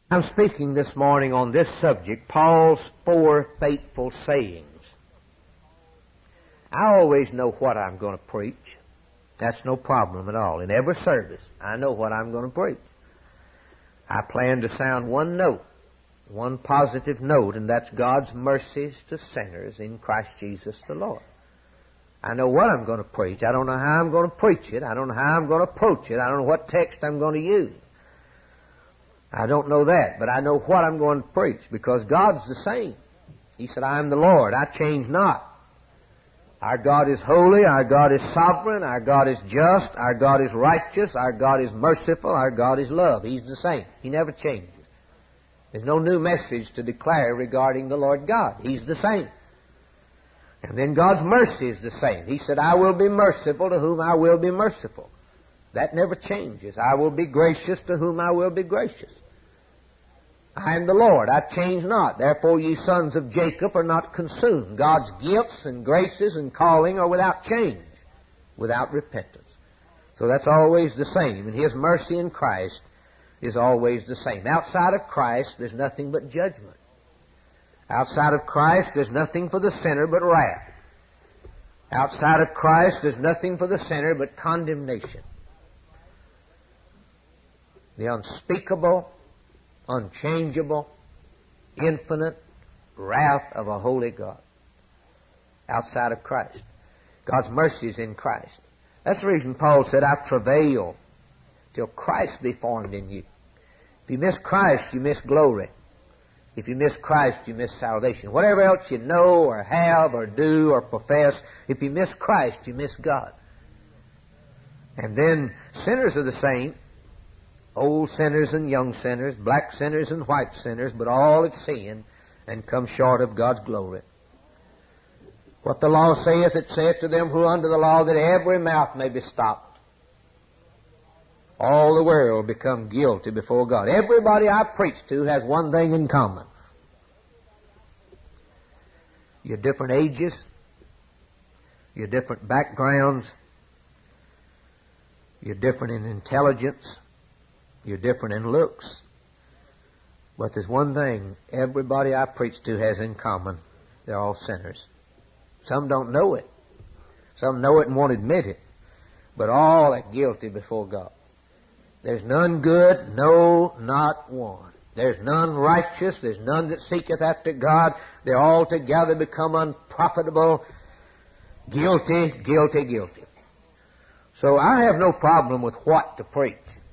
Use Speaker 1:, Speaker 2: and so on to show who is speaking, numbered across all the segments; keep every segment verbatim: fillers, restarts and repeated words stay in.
Speaker 1: I'm speaking this morning on this subject, Paul's four fateful sayings. I always know what I'm going to preach. That's no problem at all. In every service, I know what I'm going to preach. I plan to sound one note, one positive note, and that's God's mercies to sinners in Christ Jesus the Lord. I know what I'm going to preach. I don't know how I'm going to preach it. I don't know how I'm going to approach it. I don't know what text I'm going to use. I don't know that, but I know what I'm going to preach because God's the same. He said, I am the Lord. I change not. Our God is holy. Our God is sovereign. Our God is just. Our God is righteous. Our God is merciful. Our God is love. He's the same. He never changes. There's no new message to declare regarding the Lord God. He's the same. And then God's mercy is the same. He said, I will be merciful to whom I will be merciful. That never changes. I will be gracious to whom I will be gracious. I am the Lord. I change not. Therefore ye sons of Jacob are not consumed. God's gifts and graces and calling are without change, without repentance. So that's always the same. And His mercy in Christ is always the same. Outside of Christ, there's nothing but judgment. Outside of Christ, there's nothing for the sinner but wrath. Outside of Christ, there's nothing for the sinner but condemnation. The unspeakable, unchangeable, infinite wrath of a holy God. Outside of Christ. God's mercy is in Christ. That's the reason Paul said, I travail till Christ be formed in you. If you miss Christ, you miss glory. If you miss Christ, you miss salvation. Whatever else you know or have or do or profess, if you miss Christ, you miss God. And then sinners are the same. Old sinners and young sinners, black sinners and white sinners, but all have sinned and come short of God's glory. What the law saith, it saith to them who are under the law, that every mouth may be stopped. All the world become guilty before God. Everybody I preach to has one thing in common. You're different ages, you're different backgrounds, you're different in intelligence, you're different in looks. But there's one thing everybody I preach to has in common. They're all sinners. Some don't know it. Some know it and won't admit it. But all are guilty before God. There's none good, no, not one. There's none righteous. There's none that seeketh after God. They all together become unprofitable. Guilty, guilty, guilty. So I have no problem with what to preach.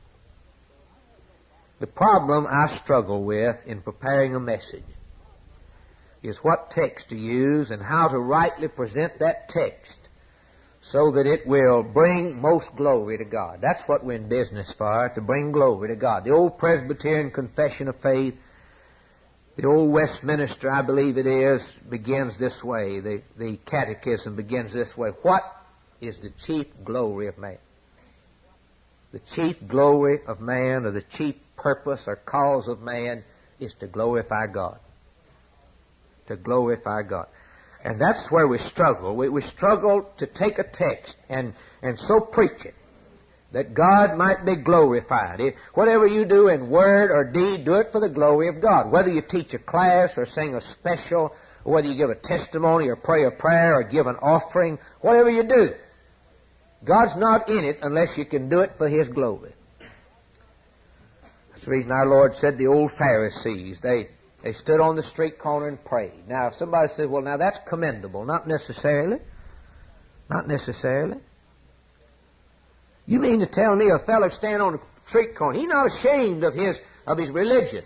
Speaker 1: The problem I struggle with in preparing a message is what text to use and how to rightly present that text so that it will bring most glory to God. That's what we're in business for, to bring glory to God. The old Presbyterian Confession of Faith, the old Westminster, I believe it is, begins this way. The, the Catechism begins this way. What is the chief glory of man? The chief glory of man, or the chief purpose or cause of man, is to glorify God. To glorify God. And that's where we struggle. We, we struggle to take a text and, and so preach it that God might be glorified. If, whatever you do in word or deed, do it for the glory of God. Whether you teach a class or sing a special, or whether you give a testimony or pray a prayer or give an offering, whatever you do, God's not in it unless you can do it for His glory. That's the reason our Lord said the old Pharisees, they, they stood on the street corner and prayed. Now, if somebody says, well, now that's commendable. Not necessarily. Not necessarily. You mean to tell me a fellow standing on the street corner, he's not ashamed of his, of his religion.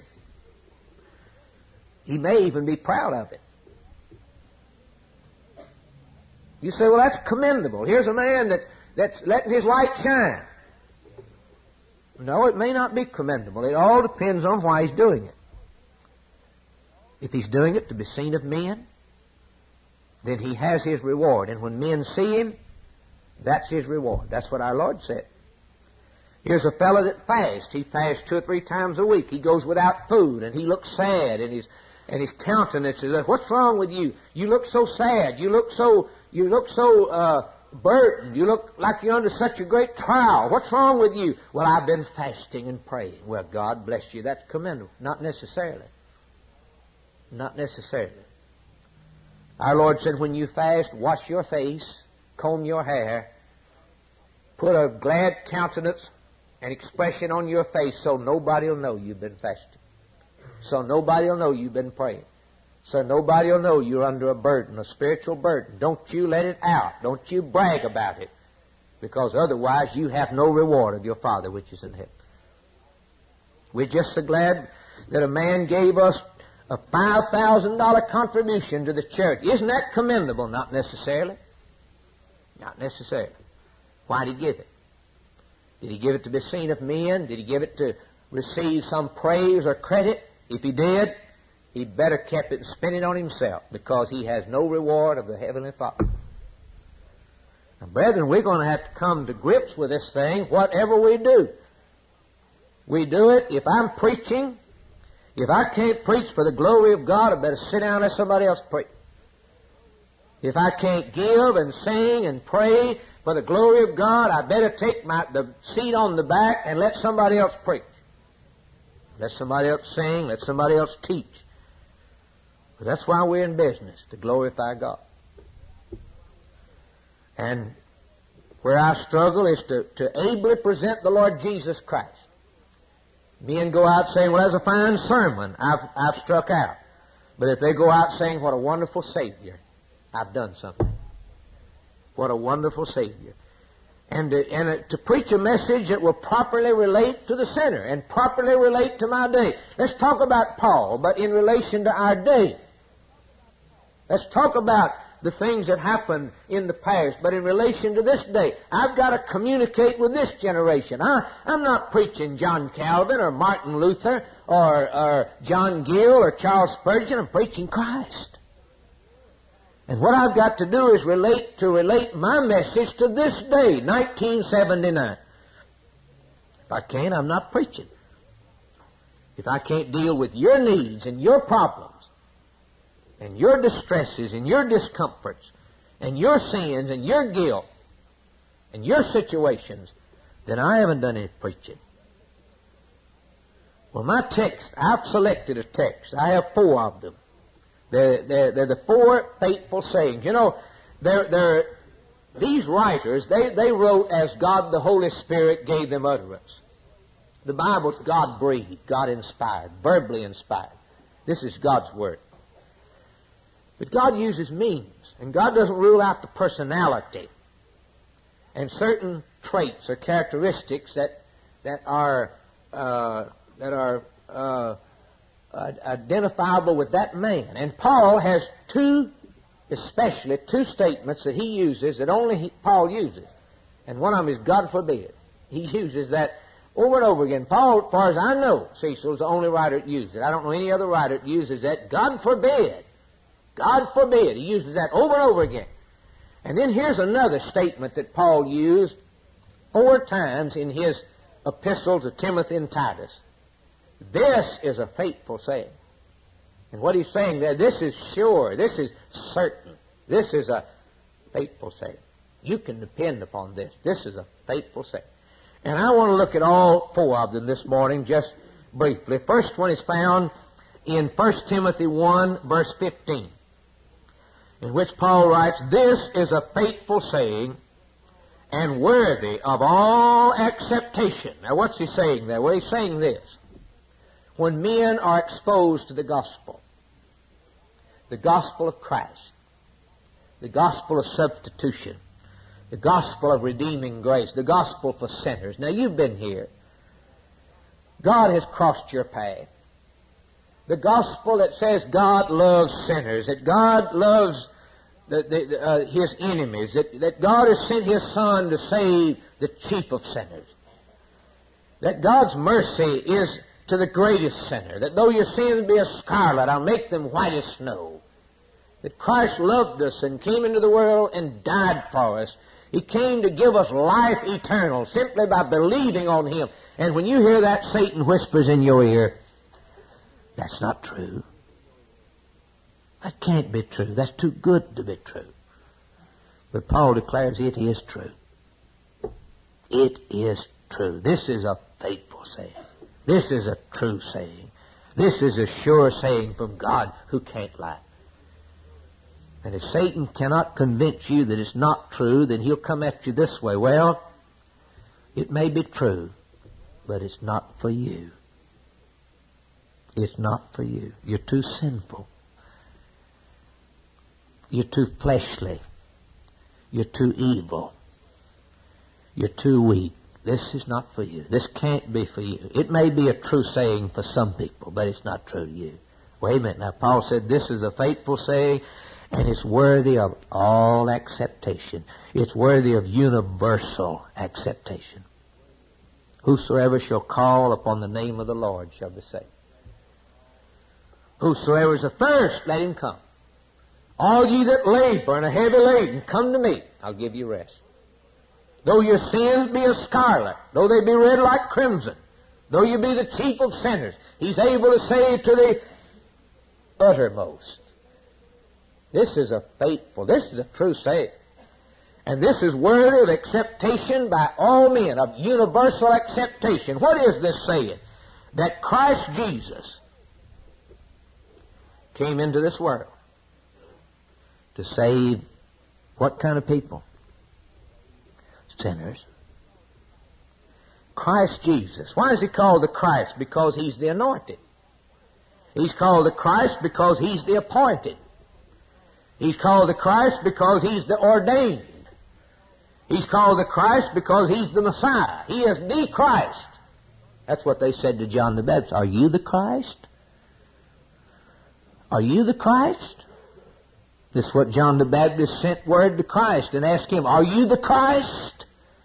Speaker 1: He may even be proud of it. You say, well, that's commendable. Here's a man that's, that's letting his light shine. No, it may not be commendable. It all depends on why he's doing it. If he's doing it to be seen of men, then he has his reward. And when men see him, that's his reward. That's what our Lord said. Here's a fellow that fasts. He fasts two or three times a week. He goes without food, and he looks sad, and his and his countenance is, what's wrong with you? You look so sad. You look so you look so uh, burdened. You look like you're under such a great trial. What's wrong with you? Well, I've been fasting and praying. Well, God bless you. That's commendable. Not necessarily. Not necessarily. Our Lord said, when you fast, wash your face, comb your hair, put a glad countenance and expression on your face so nobody will know you've been fasting. So nobody will know you've been praying. So nobody will know you're under a burden, a spiritual burden. Don't you let it out. Don't you brag about it. Because otherwise you have no reward of your Father which is in heaven. We're just so glad that a man gave us a five thousand dollars contribution to the church. Isn't that commendable? Not necessarily. Not necessarily. Why did he give it? Did he give it to be seen of men? Did he give it to receive some praise or credit? If he did, he'd better kept it and spent it on himself, because he has no reward of the Heavenly Father. Now, brethren, we're going to have to come to grips with this thing, whatever we do. We do it. If I'm preaching, if I can't preach for the glory of God, I better sit down and let somebody else preach. If I can't give and sing and pray for the glory of God, I better take my the seat on the back and let somebody else preach. Let somebody else sing, let somebody else teach. But that's why we're in business, to glorify God. And where I struggle is to, to ably present the Lord Jesus Christ. Men go out saying, well, that's a fine sermon. I've, I've struck out. But if they go out saying, what a wonderful Savior, I've done something. What a wonderful Savior. And, to, and to, to preach a message that will properly relate to the sinner and properly relate to my day. Let's talk about Paul, but in relation to our day. Let's talk about the things that happened in the past, but in relation to this day. I've got to communicate with this generation. I, I'm not preaching John Calvin or Martin Luther or, or John Gill or Charles Spurgeon. I'm preaching Christ. And what I've got to do is relate to relate my message to this day, nineteen seventy-nine. If I can't, I'm not preaching. If I can't deal with your needs and your problems and your distresses and your discomforts and your sins and your guilt and your situations, then I haven't done any preaching. Well, my text, I've selected a text. I have four of them. They're, they're, they're the four faithful sayings. You know, they're, they're, these writers, they, they wrote as God the Holy Spirit gave them utterance. The Bible's God-breathed, God-inspired, verbally inspired. This is God's Word. But God uses means, and God doesn't rule out the personality and certain traits or characteristics that, that are, uh, that are, uh, Uh, identifiable with that man. And Paul has two, especially two statements that he uses that only he, Paul uses. And one of them is God forbid. He uses that over and over again. Paul, as far as I know, Cecil is the only writer that uses it. I don't know any other writer that uses that. God forbid. God forbid. He uses that over and over again. And then here's another statement that Paul used four times in his epistles to Timothy and Titus. This is a faithful saying. And what he's saying there, this is sure, this is certain, this is a faithful saying. You can depend upon this. This is a faithful saying. And I want to look at all four of them this morning just briefly. First one is found in First Timothy one, verse fifteen, in which Paul writes, this is a faithful saying and worthy of all acceptation. Now what's he saying there? Well, he's saying this. When men are exposed to the gospel, the gospel of Christ, the gospel of substitution, the gospel of redeeming grace, the gospel for sinners. Now, you've been here. God has crossed your path. The gospel that says God loves sinners, that God loves the, the, uh, His enemies, that, that God has sent His Son to save the chief of sinners, that God's mercy is to the greatest sinner, that though your sins be as scarlet, I'll make them white as snow. That Christ loved us and came into the world and died for us. He came to give us life eternal simply by believing on Him. And when you hear that, Satan whispers in your ear, that's not true. That can't be true. That's too good to be true. But Paul declares it is true. It is true. This is a faithful saying. This is a true saying. This is a sure saying from God who can't lie. And if Satan cannot convince you that it's not true, then he'll come at you this way. Well, it may be true, but it's not for you. It's not for you. You're too sinful. You're too fleshly. You're too evil. You're too weak. This is not for you. This can't be for you. It may be a true saying for some people, but it's not true to you. Wait a minute. Now, Paul said this is a faithful saying, and it's worthy of all acceptation. It's worthy of universal acceptation. Whosoever shall call upon the name of the Lord shall be saved. Whosoever is athirst, let him come. All ye that labor and are heavy laden, come to me. I'll give you rest. Though your sins be as scarlet, though they be red like crimson, though you be the chief of sinners, he's able to save to the uttermost. This is a faithful, this is a true saying. And this is worthy of acceptation by all men, of universal acceptation. What is this saying? That Christ Jesus came into this world to save what kind of people? Sinners. Christ Jesus. Why is he called the Christ? Because he's the anointed. He's called the Christ because he's the appointed. He's called the Christ because he's the ordained. He's called the Christ because he's the Messiah. He is the Christ. That's what they said to John the Baptist. Are you the Christ? Are you the Christ? This is what John the Baptist sent word to Christ and asked him, are you the Christ?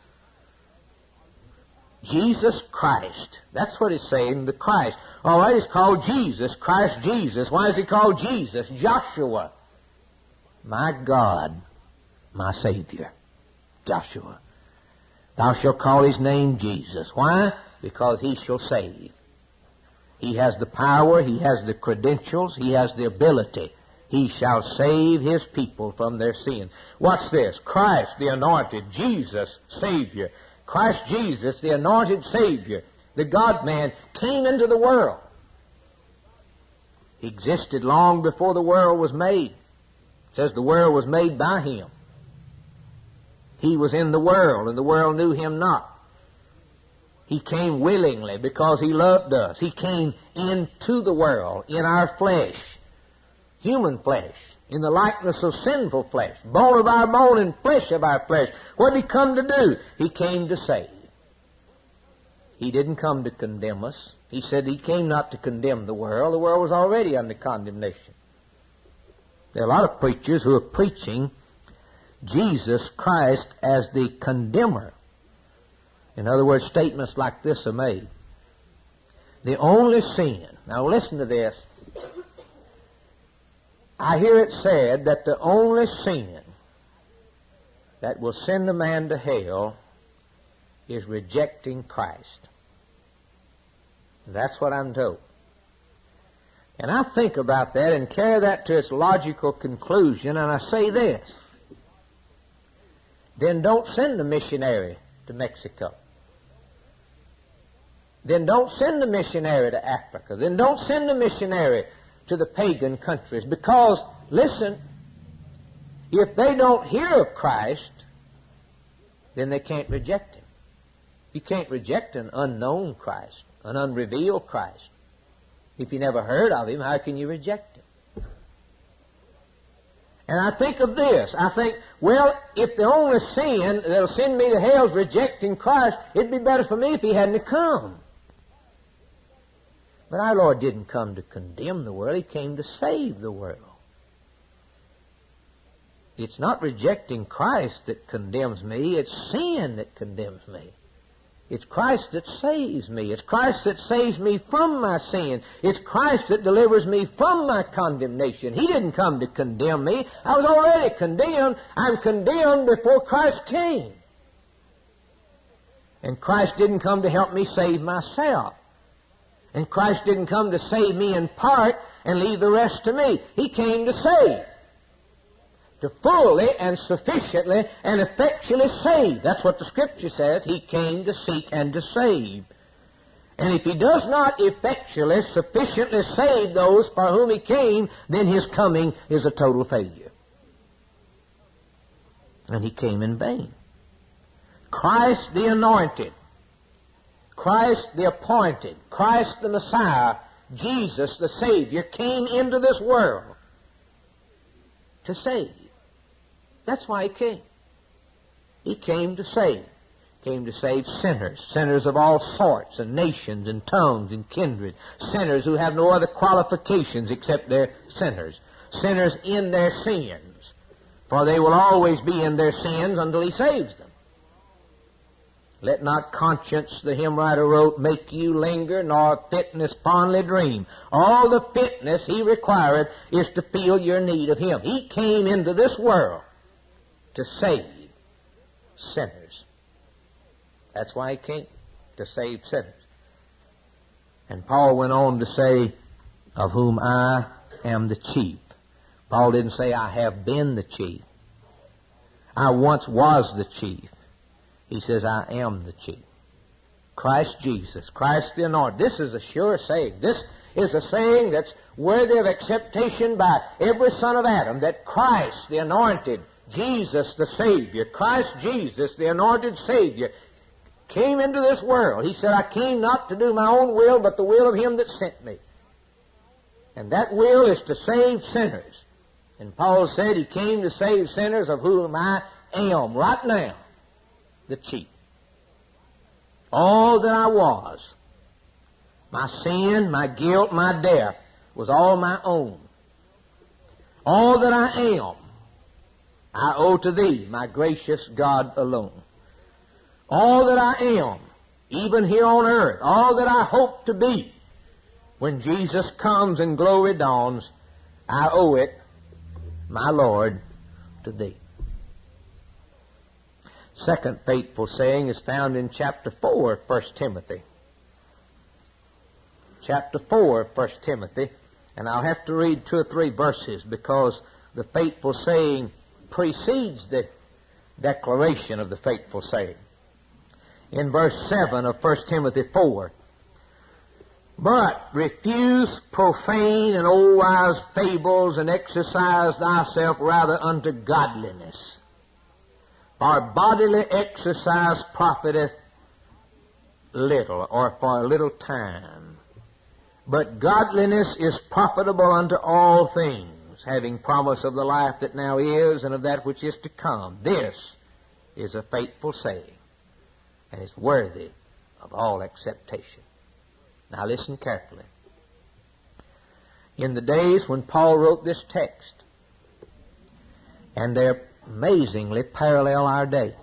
Speaker 1: Jesus Christ. That's what he's saying, the Christ. All right, he's called Jesus, Christ Jesus. Why is he called Jesus? Joshua. My God, my Savior. Joshua. Thou shalt call his name Jesus. Why? Because he shall save. He has the power, he has the credentials, he has the ability. He shall save his people from their sin. Watch this. Christ, the anointed, Jesus, Savior. Christ Jesus, the anointed Savior, the God-man, came into the world. He existed long before the world was made. It says the world was made by him. He was in the world, and the world knew him not. He came willingly because he loved us. He came into the world in our flesh, human flesh, in the likeness of sinful flesh, bone of our bone and flesh of our flesh. What did he come to do? He came to save. He didn't come to condemn us. He said he came not to condemn the world. The world was already under condemnation. There are a lot of preachers who are preaching Jesus Christ as the condemner. In other words, statements like this are made. The only sin, now listen to this. I hear it said that the only sin that will send a man to hell is rejecting Christ. That's what I'm told. And I think about that and carry that to its logical conclusion, and I say this. Then don't send a missionary to Mexico. Then don't send a missionary to Africa. Then don't send a missionary to the pagan countries. Because, listen, if they don't hear of Christ, then they can't reject him. You can't reject an unknown Christ, an unrevealed Christ. If you never heard of him, how can you reject him? And I think of this. I think, well, if the only sin that'll send me to hell is rejecting Christ, it'd be better for me if he hadn't come. But our Lord didn't come to condemn the world. He came to save the world. It's not rejecting Christ that condemns me. It's sin that condemns me. It's Christ that saves me. It's Christ that saves me from my sin. It's Christ that delivers me from my condemnation. He didn't come to condemn me. I was already condemned. I'm condemned before Christ came. And Christ didn't come to help me save myself. And Christ didn't come to save me in part and leave the rest to me. He came to save. to fully and sufficiently and effectually save. That's what the Scripture says. He came to seek and to save. And if He does not effectually, sufficiently save those for whom He came, then His coming is a total failure. And He came in vain. Christ the Anointed, Christ the Appointed, Christ the Messiah, Jesus the Savior, came into this world to save. That's why He came. He came to save. Came to save sinners, sinners of all sorts and nations and tongues and kindred, sinners who have no other qualifications except they're sinners, sinners in their sins, for they will always be in their sins until He saves them. Let not conscience, the hymn writer wrote, make you linger, nor fitness fondly dream. All the fitness He required is to feel your need of Him. He came into this world to save sinners. That's why He came, to save sinners. And Paul went on to say, of whom I am the chief. Paul didn't say, I have been the chief. I once was the chief. He says, I am the chief. Christ Jesus, Christ the Anointed. This is a sure saying. This is a saying that's worthy of acceptation by every son of Adam, that Christ the Anointed, Jesus the Savior, Christ Jesus the Anointed Savior, came into this world. He said, I came not to do my own will, but the will of Him that sent me. And that will is to save sinners. And Paul said He came to save sinners, of whom I am right now the chief. All that I was, my sin, my guilt, my death, was all my own. All that I am, I owe to Thee, my gracious God alone. All that I am, even here on earth, all that I hope to be, when Jesus comes and glory dawns, I owe it, my Lord, to Thee. Second fateful saying is found in chapter four of First Timothy. Chapter four of First Timothy, and I'll have to read two or three verses because the fateful saying precedes the declaration of the fateful saying. In verse seven of First Timothy four, but refuse profane and old wise fables, and exercise thyself rather unto godliness. For bodily exercise profiteth little, or for a little time. But godliness is profitable unto all things, having promise of the life that now is, and of that which is to come. This is a faithful saying, and is worthy of all acceptation. Now listen carefully. In the days when Paul wrote this text, and they're amazingly parallel our day.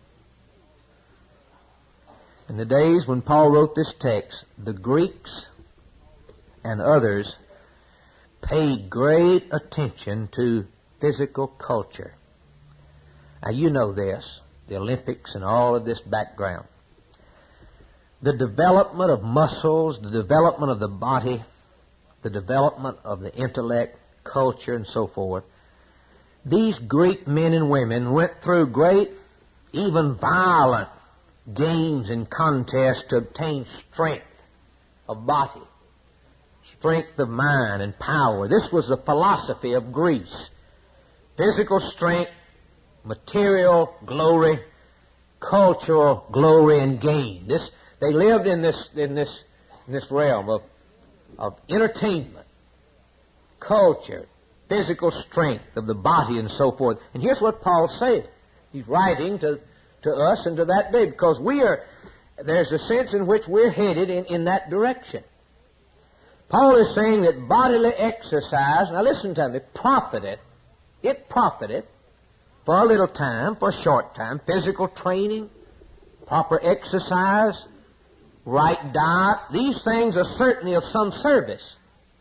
Speaker 1: In the days when Paul wrote this text, the Greeks and others paid great attention to physical culture. Now you know this, the Olympics and all of this background. The development of muscles, the development of the body, the development of the intellect, culture, and so forth. These Greek men and women went through great, even violent games and contests to obtain strength of body, strength of mind and power. This was the philosophy of Greece. Physical strength, material glory, cultural glory and gain. This, they lived in this, in this, in this realm of, of entertainment, culture, physical strength of the body and so forth. And here's what Paul said. He's writing to, to us and to that day because we are, there's a sense in which we're headed in, in that direction. Paul is saying that bodily exercise, now listen to me, profiteth, it profiteth for a little time, for a short time, physical training, proper exercise, right diet, these things are certainly of some service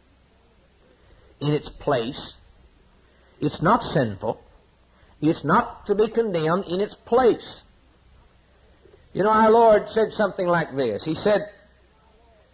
Speaker 1: in its place. It's not sinful. It's not to be condemned in its place. You know, our Lord said something like this. He said,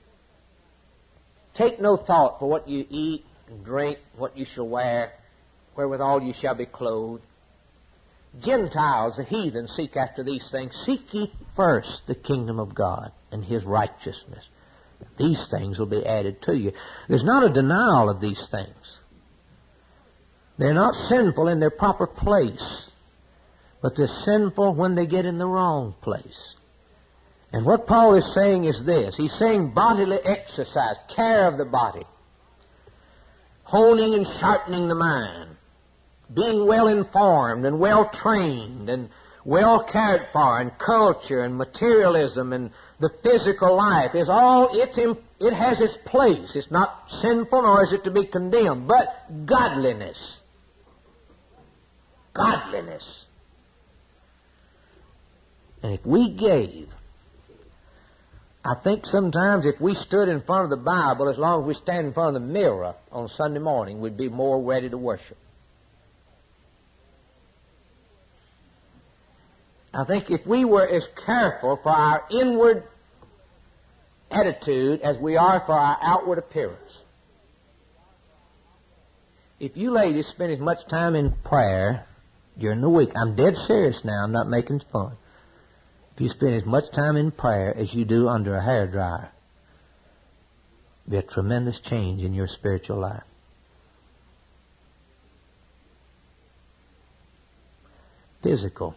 Speaker 1: take no thought for what you eat and drink, what you shall wear. wherewithal you shall be clothed. Gentiles, the heathen, seek after these things. Seek ye first the kingdom of God and His righteousness. These things will be added to you. There's not a denial of these things. They're not sinful in their proper place, but they're sinful when they get in the wrong place. And what Paul is saying is this. He's saying bodily exercise, care of the body, honing and sharpening the mind, being well informed and well trained and well cared for, and culture and materialism and the physical life is all, it's in, it has its place. It's not sinful nor is it to be condemned, but godliness. Godliness. And if we gave, I think sometimes if we stood in front of the Bible, as long as we stand in front of the mirror on Sunday morning, we'd be more ready to worship. I think if we were as careful for our inward attitude as we are for our outward appearance. If you ladies spend as much time in prayer during the week, I'm dead serious now, I'm not making fun. If you spend as much time in prayer as you do under a hairdryer, there'll be a tremendous change in your spiritual life. Physical.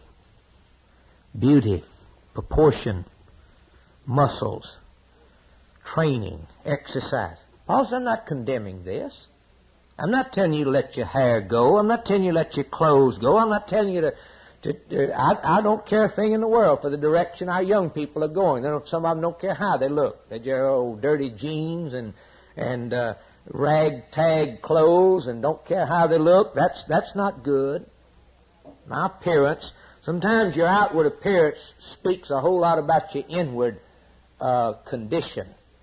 Speaker 1: Beauty, proportion, muscles, training, exercise. Paul said, I'm not condemning this. I'm not telling you to let your hair go. I'm not telling you to let your clothes go. I'm not telling you to... to, to I, I don't care a thing in the world for the direction our young people are going. They don't, some of them don't care how they look. They wear old dirty jeans and, and uh, ragtag clothes and don't care how they look. That's, that's not good. My appearance... Sometimes your outward appearance speaks a whole lot about your inward uh, condition.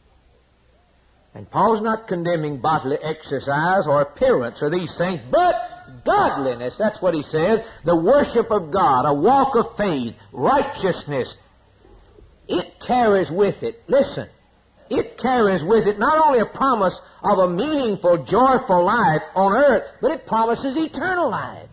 Speaker 1: And Paul's not condemning bodily exercise or appearance or these things, but godliness. That's what he says. The worship of God, a walk of faith, righteousness. It carries with it, listen, it carries with it not only a promise of a meaningful, joyful life on earth, but it promises eternal life.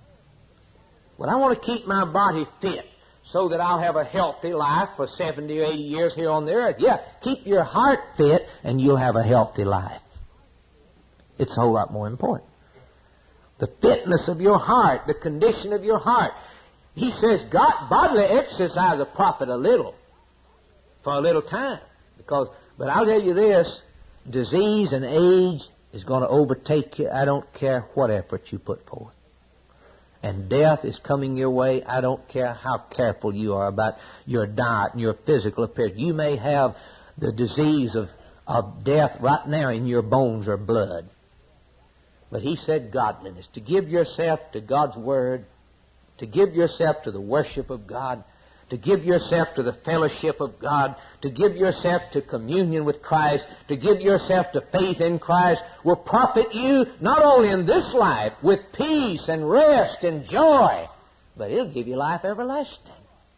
Speaker 1: Well, I want to keep my body fit so that I'll have a healthy life for seventy or eighty years here on the earth. Yeah, keep your heart fit and you'll have a healthy life. It's a whole lot more important. The fitness of your heart, the condition of your heart. He says, God, bodily exercise will profit a little for a little time. Because, but I'll tell you this, disease and age is going to overtake you. I don't care what effort you put forth. And death is coming your way. I don't care how careful you are about your diet and your physical appearance. You may have the disease of, of death right now in your bones or blood. But he said godliness, to give yourself to God's Word, to give yourself to the worship of God, to give yourself to the fellowship of God, to give yourself to communion with Christ, to give yourself to faith in Christ, will profit you not only in this life with peace and rest and joy, but it'll give you life everlasting.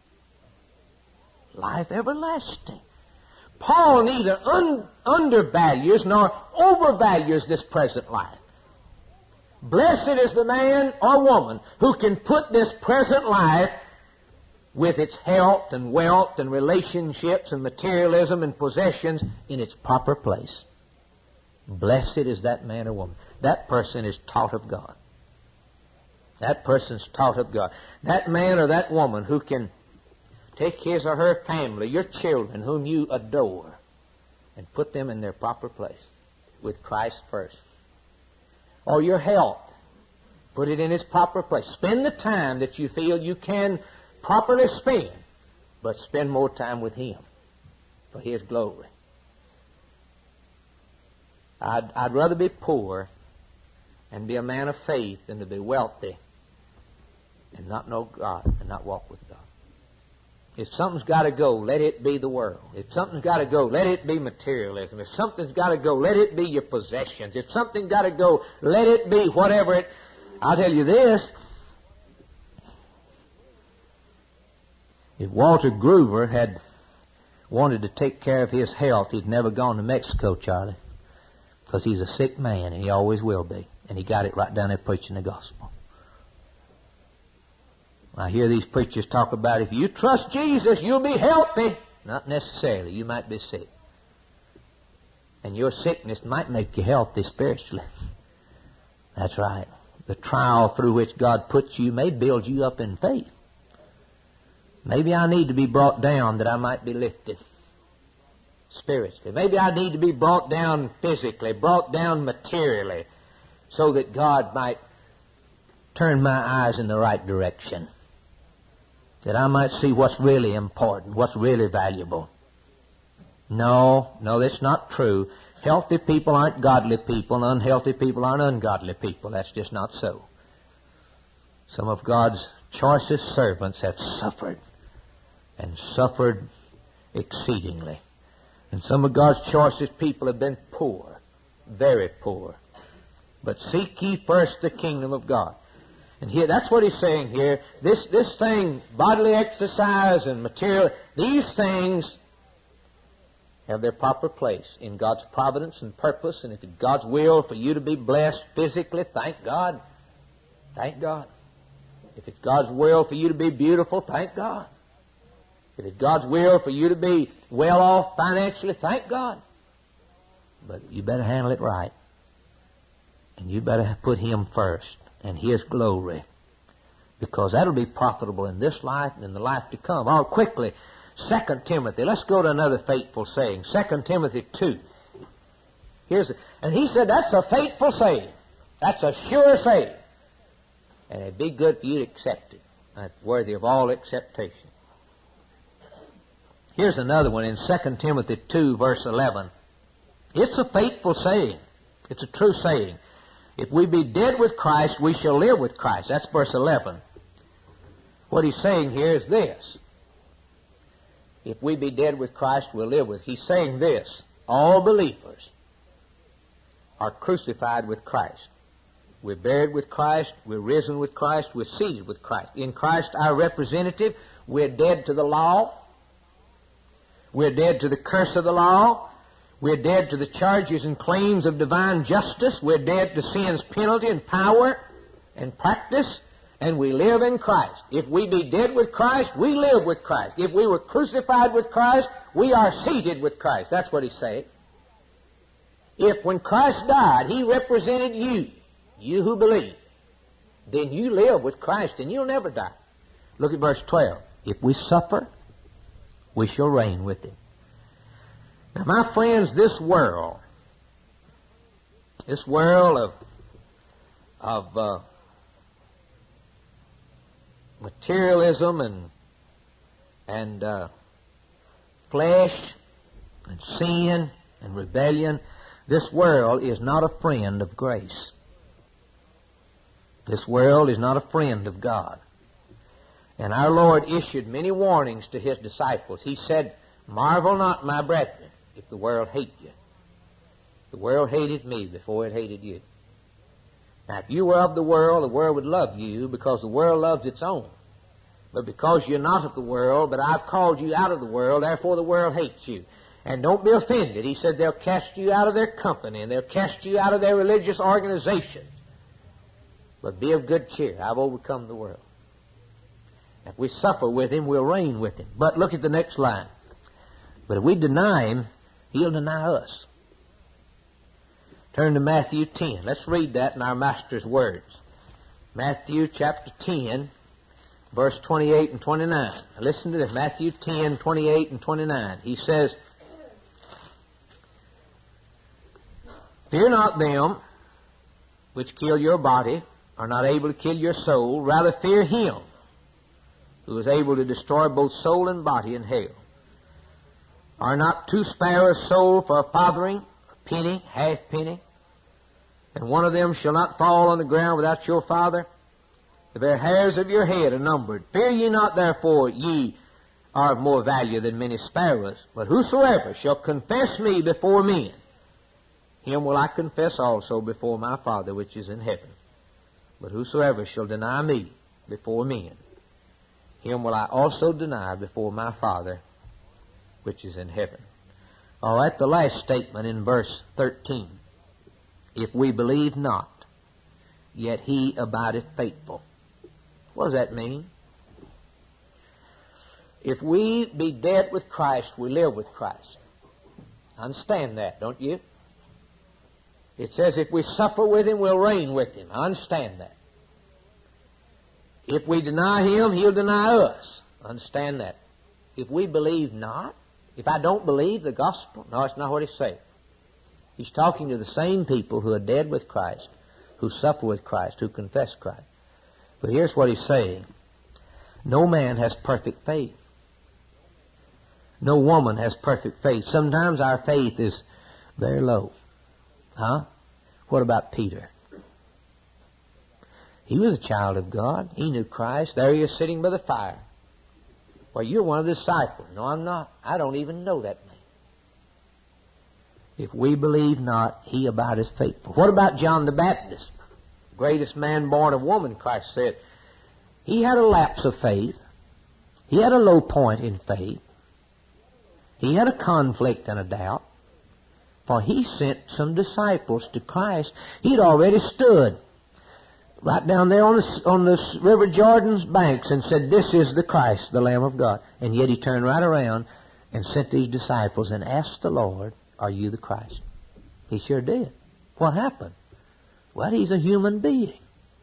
Speaker 1: Life everlasting. Paul neither un- undervalues nor overvalues this present life. Blessed is the man or woman who can put this present life with its health and wealth and relationships and materialism and possessions in its proper place. Blessed is that man or woman. That person is taught of God. That person's taught of God. That man or that woman who can take his or her family, your children whom you adore, and put them in their proper place with Christ first. Or your health. Put it in its proper place. Spend the time that you feel you can properly spend, but spend more time with Him for His glory. I'd, I'd rather be poor and be a man of faith than to be wealthy and not know God and not walk with God. If something's got to go, let it be the world. If something's got to go, let it be materialism. If something's got to go, let it be your possessions. If something's got to go, let it be whatever it... I'll tell you this. If Walter Groover had wanted to take care of his health, he'd never gone to Mexico, Charlie, because he's a sick man, and he always will be. And he got it right down there preaching the gospel. I hear these preachers talk about if you trust Jesus, you'll be healthy. Not necessarily. You might be sick. And your sickness might make you healthy spiritually. That's right. The trial through which God puts you may build you up in faith. Maybe I need to be brought down that I might be lifted spiritually. Maybe I need to be brought down physically, brought down materially, so that God might turn my eyes in the right direction. That I might see what's really important, what's really valuable. No, no, that's not true. Healthy people aren't godly people, and unhealthy people aren't ungodly people. That's just not so. Some of God's choicest servants have suffered, and suffered exceedingly. And some of God's choicest people have been poor, very poor. But seek ye first the kingdom of God. And here, that's what he's saying here. This, this thing, bodily exercise and material, these things have their proper place in God's providence and purpose. And if it's God's will for you to be blessed physically, thank God. Thank God. If it's God's will for you to be beautiful, thank God. If it's God's will for you to be well off financially, thank God. But you better handle it right. And you better put Him first and His glory, because that'll be profitable in this life and in the life to come. Oh, quickly, Second Timothy. Let's go to another faithful saying. Second Timothy two. Here's a, and he said that's a faithful saying. That's a sure saying. And it'd be good for you to accept it. That's worthy of all acceptation. Here's another one in Second Timothy two, verse eleven. It's a faithful saying. It's a true saying. If we be dead with Christ, we shall live with Christ. That's verse eleven. What he's saying here is this. If we be dead with Christ, we'll live with. He's saying this. All believers are crucified with Christ. We're buried with Christ. We're risen with Christ. We're seated with Christ. In Christ, our representative, we're dead to the law. We're dead to the curse of the law. We're dead to the charges and claims of divine justice. We're dead to sin's penalty and power and practice. And we live in Christ. If we be dead with Christ, we live with Christ. If we were crucified with Christ, we are seated with Christ. That's what he's saying. If when Christ died, He represented you, you who believe, then you live with Christ and you'll never die. Look at verse twelve. If we suffer, we shall reign with Him. Now, my friends, this world, this world of, of uh, materialism and and uh, flesh and sin and rebellion, this world is not a friend of grace. This world is not a friend of God. And our Lord issued many warnings to His disciples. He said, marvel not, my brethren, if the world hate you. The world hated me before it hated you. Now, if you were of the world, the world would love you because the world loves its own. But because you're not of the world, but I've called you out of the world, therefore the world hates you. And don't be offended. He said they'll cast you out of their company and they'll cast you out of their religious organization. But be of good cheer. I've overcome the world. If we suffer with Him, we'll reign with Him. But look at the next line. But if we deny Him, He'll deny us. Turn to Matthew ten. Let's read that in our Master's words. Matthew chapter ten, verse twenty-eight and twenty-nine. Now listen to this. Matthew ten, twenty-eight and twenty-nine. He says, fear not them which kill your body, are not able to kill your soul. Rather fear Him who is able to destroy both soul and body in hell. Are not two sparrows sold for a farthing, a penny, half penny? And one of them shall not fall on the ground without your Father? The very hairs of your head are numbered. Fear ye not, therefore, ye are of more value than many sparrows. But whosoever shall confess me before men, him will I confess also before my Father which is in heaven. But whosoever shall deny me before men, him will I also deny before my Father which is in heaven. All right, the last statement in verse thirteen. If we believe not yet he abideth faithful. What does that mean? If we be dead with Christ, we live with Christ. Understand that, don't you? It says if we suffer with Him, we'll reign with Him. I understand that. If we deny Him, He'll deny us. Understand that. If we believe not, if I don't believe the gospel, no, it's not what He's saying. He's talking to the same people who are dead with Christ, who suffer with Christ, who confess Christ. But here's what He's saying. No man has perfect faith. No woman has perfect faith. Sometimes our faith is very low. Huh? What about Peter? He was a child of God. He knew Christ. There he is sitting by the fire. Well, you're one of the disciples. No, I'm not. I don't even know that man. If we believe not, he abideth faithful. What about John the Baptist? Greatest man born of woman, Christ said. He had a lapse of faith. He had a low point in faith. He had a conflict and a doubt. For he sent some disciples to Christ. He'd already stood right down there on the, on the River Jordan's banks and said, this is the Christ, the Lamb of God. And yet he turned right around and sent these disciples and asked the Lord, are you the Christ? He sure did. What happened? Well, he's a human being.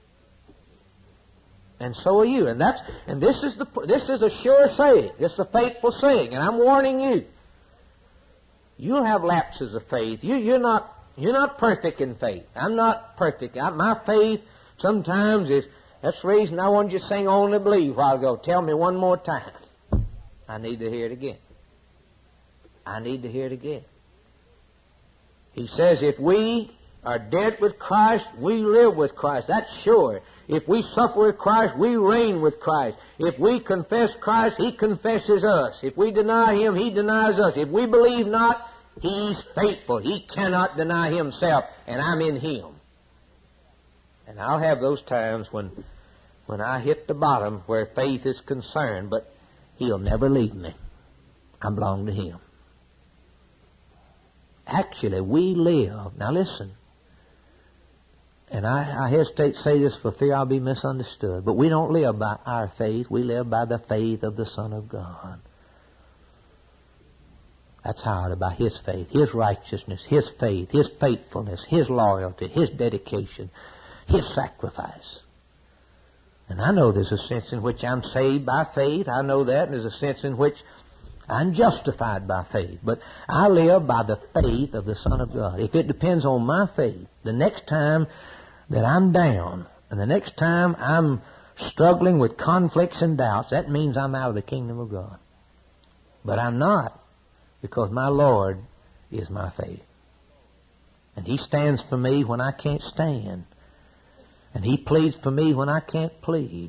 Speaker 1: And so are you. And that's and this is the this is a sure saying. This is a faithful saying. And I'm warning you. You'll have lapses of faith. You you're not you're not perfect in faith. I'm not perfect. I, my faith sometimes is that's the reason I wanted you to sing Only Believe a while ago. Tell me one more time. I need to hear it again. I need to hear it again. He says if we are dead with Christ, we live with Christ. That's sure. If we suffer with Christ, we reign with Christ. If we confess Christ, He confesses us. If we deny Him, He denies us. If we believe not, He's faithful. He cannot deny Himself, and I'm in Him. And I'll have those times when, when I hit the bottom where faith is concerned, but He'll never leave me. I belong to Him. Actually, we live. Now listen. And I, I hesitate to say this for fear I'll be misunderstood. But we don't live by our faith. We live by the faith of the Son of God. That's how, by His faith, His righteousness, His faith, His faithfulness, His loyalty, His dedication, His sacrifice. And I know there's a sense in which I'm saved by faith. I know that. And there's a sense in which I'm justified by faith. But I live by the faith of the Son of God. If it depends on my faith, the next time that I'm down, and the next time I'm struggling with conflicts and doubts, that means I'm out of the kingdom of God. But I'm not, because my Lord is my faith. And He stands for me when I can't stand. And He pleads for me when I can't plead.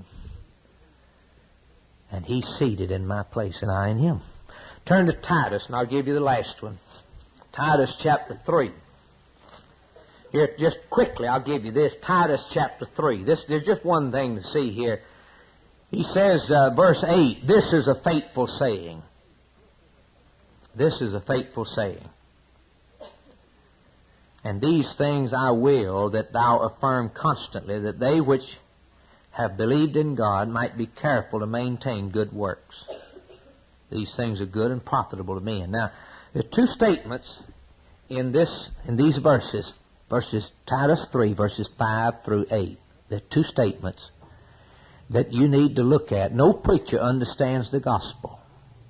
Speaker 1: And He's seated in my place, and I in Him. Turn to Titus, and I'll give you the last one. Titus chapter three. Here, just quickly, I'll give you this. Titus chapter three. This, there's just one thing to see here. He says, uh, verse eight, this is a faithful saying. This is a faithful saying. And these things I will that thou affirm constantly, that they which have believed in God might be careful to maintain good works. These things are good and profitable to men. Now, there are two statements in this in these verses. Verses Titus three, verses five through eight. There are two statements that you need to look at. No preacher understands the gospel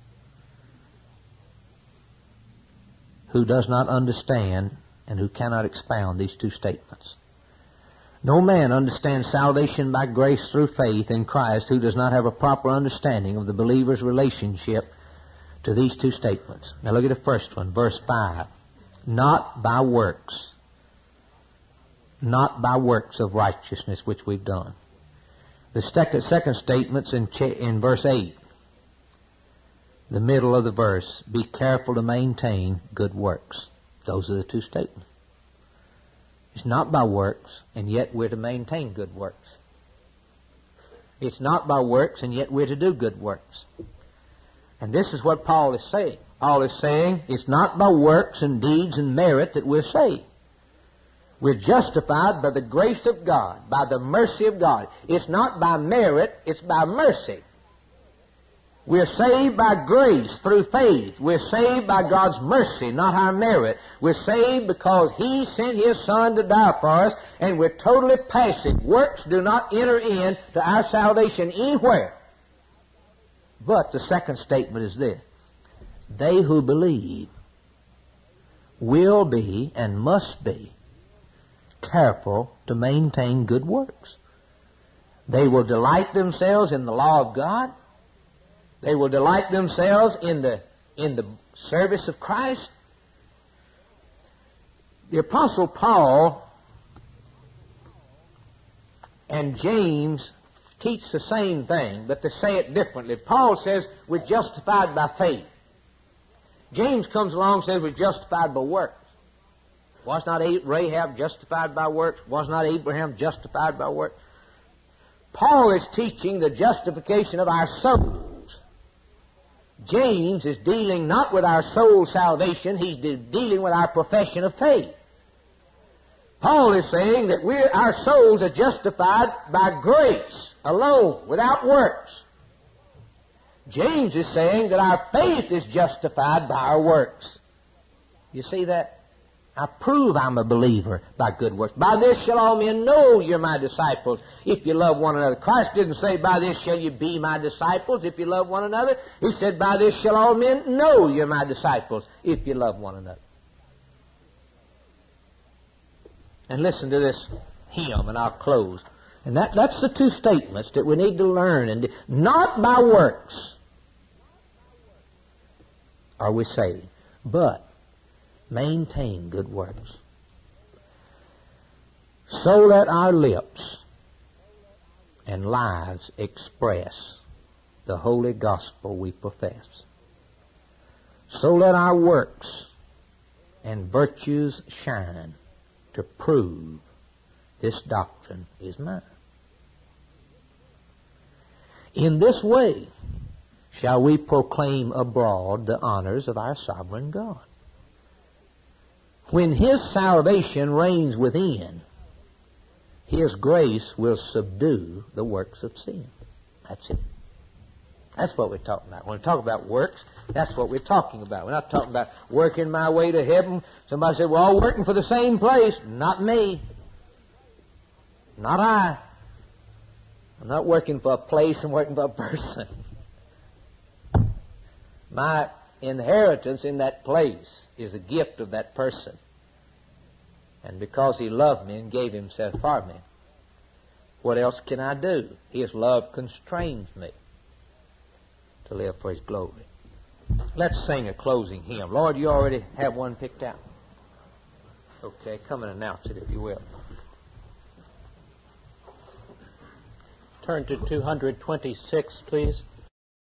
Speaker 1: who does not understand and who cannot expound these two statements. No man understands salvation by grace through faith in Christ who does not have a proper understanding of the believer's relationship to these two statements. Now look at the first one, verse five. Not by works. Not by works of righteousness which we've done. The second, second statement's in, in verse eight. The middle of the verse. Be careful to maintain good works. Those are the two statements. It's not by works, and yet we're to maintain good works. It's not by works, and yet we're to do good works. And this is what Paul is saying. Paul is saying it's not by works and deeds and merit that we're saved. We're justified by the grace of God, by the mercy of God. It's not by merit, it's by mercy. We're saved by grace through faith. We're saved by God's mercy, not our merit. We're saved because He sent His Son to die for us, and we're totally passive. Works do not enter into our salvation anywhere. But the second statement is this: they who believe will be and must be careful to maintain good works. They will delight themselves in the law of God. They will delight themselves in the, in the service of Christ. The Apostle Paul and James teach the same thing, but they say it differently. Paul says we're justified by faith. James comes along and says we're justified by works. Was not Rahab justified by works? Was not Abraham justified by works? Paul is teaching the justification of our souls. James is dealing not with our soul salvation, he's de- dealing with our profession of faith. Paul is saying that we're, our souls are justified by grace alone, without works. James is saying that our faith is justified by our works. You see that? I prove I'm a believer by good works. By this shall all men know you're my disciples, if you love one another. Christ didn't say, by this shall you be my disciples, if you love one another. He said, by this shall all men know you're my disciples, if you love one another. And listen to this hymn, and I'll close. And that, that's the two statements that we need to learn. And not by works are we saved, but maintain good works, so that our lips and lives express the holy gospel we profess. So let our works and virtues shine to prove this doctrine is mine. In this way shall we proclaim abroad the honors of our sovereign God. When His salvation reigns within, His grace will subdue the works of sin. That's it. That's what we're talking about. When we talk about works, that's what we're talking about. We're not talking about working my way to heaven. Somebody said, we're all working for the same place. Not me. Not I. I'm not working for a place, I'm working for a person. My inheritance in that place is a gift of that person. And because He loved me and gave Himself for me, what else can I do? His love constrains me to live for His glory. Let's sing a closing hymn. Lord, you already have one picked out. Okay, come and announce it if you will.
Speaker 2: Turn to two hundred twenty-six, please.